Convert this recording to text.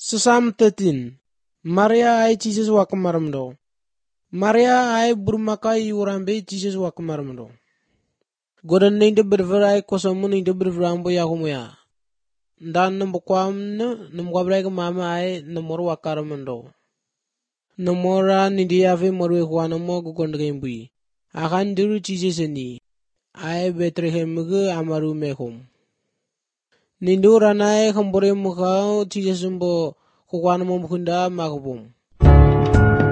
Psalm 13. Maria ay Jesus wakamaramdo. Maria ay burmaka yurambe Jesus wakamaramdo. Godan ninde bervera ay kosamu ninde bervera ambo yakumuya. Dan nambo kwamna namwabra ga mama ay namor wakaramdo. Namora ninde yave morwe kwana mo gukondga imbui. Akan diru Jesus ni ay Bethlehem ga amaru mekum. Nindu ranay kambore mukha Jesus mbo kukwana mo mukunda makubum.